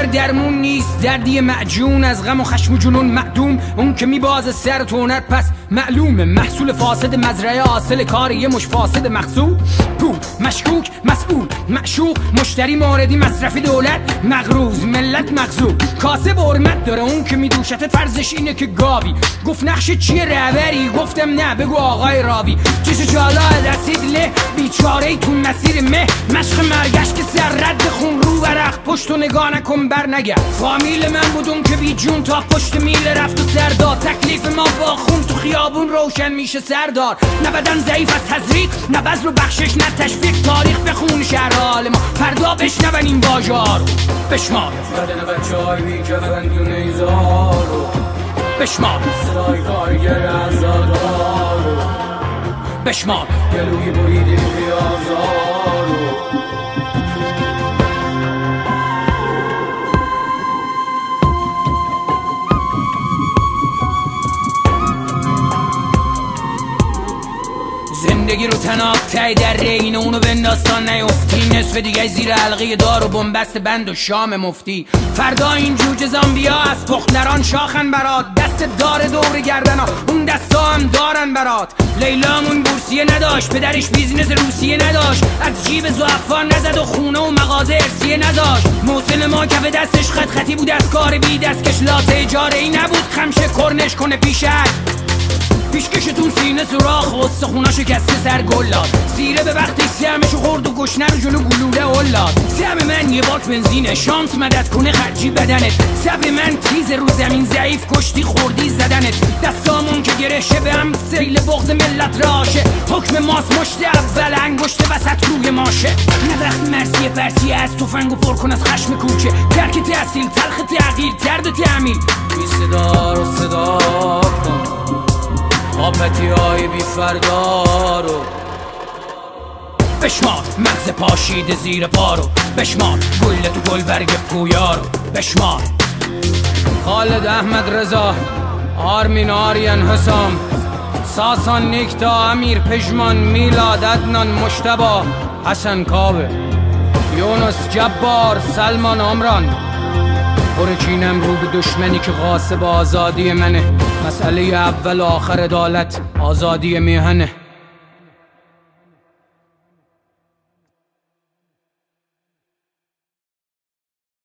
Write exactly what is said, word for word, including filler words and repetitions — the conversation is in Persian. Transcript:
درمون نیست، دردی معجون از غم و خشم و جنون معدوم. اون که میبازه سر تونت پس معلومه محصول فاسد مزرعه، حاصل کار یه مش فاسد مخزون. پول مشکوک مسئول معشوق مشتری موردی مصرفی دولت مغروز ملت مغزوب. کاسه به حرمت داره اون که میدوشته فرضش اینه که گاوی. گفت نقش چیه رهبری؟ گفتم نه بگو آقای راوی. چیش جالا رسید له بیچاره تو مسیر مه، مشق مرگشت که سر رد خون رو ورق پشت و نگاه نکن بر نگرد. فامیل من بودون که بی جون تا پشت میل رفت و سردار. تکلیف ما با خون تو خیابون روشن میشه سردار. نه بدن ضعیف از تزریق، نه بذر و بخشش، نه تشویق. تاریخ بخون شهر حال ما، فردا بشنون این واژه‌ها رو. بشمار بدن بچه‌های بی کفن تو نیزار رو، بشمار صدای کارگر عزادار رو، بشمار گلوی بریده پیازار رو. زندگی رو تناب تای در رین اونو بنداستان نیفتی. نصف دیگه زیر حلقه دار و بنبست بند و شام مفتی. فردا این جوجه زامبیا از پختران شاخن برات. دست دار دور گردنا اون دستا هم دارن برات. لیلامون بورسیه نداشت، پدرش بیزینس روسیه نداشت. از جیب زعفان نزد و خونه و مغازه ارسیه نذاشت. محسن ما کف دستش خط خطی بود از کار بی دستکش. لاته اجاره ای نبود خمشه کرنش کنه پیشت. پیشکشتون سینه سوراخ و استخونا شکسته سر گلاد. سیره به وقتی سهمشو خورد و گشنه رو جلو گلوله اولاد. سهم من یه باک بنزینه، شانس مدد کنه خرجی بدنت. سبر من تیز رو زمین ضعیف کشتی خوردی زدنت. دستامون که گره شه به هم سیل بغض ملت راشه. حکم ماست مشت اول انگشت وسط روی ماشه. نه وقت مرسی پرسی از تفنگو پر کن از خشم کوچه. ترک تحصیل تلخ تغییر درد و تعمیل. بی صدا رو صدا کن آپتی های بی فردا رو. بشمار مغز پاشیده زیر پا رو. بشمار گل تو گل برگ پویا رو. بشمار خالد احمد رضا، آرمین آریان حسام، ساسان نیکتا، امیر پژمان، میلاد، عدنان، مجتبی، حسن کاوه، یونس جبار، سلمان عمران. برچینم رو به دشمنی که غاصب آزادی منه. مسئله اول و آخر عدالت آزادی میهنه.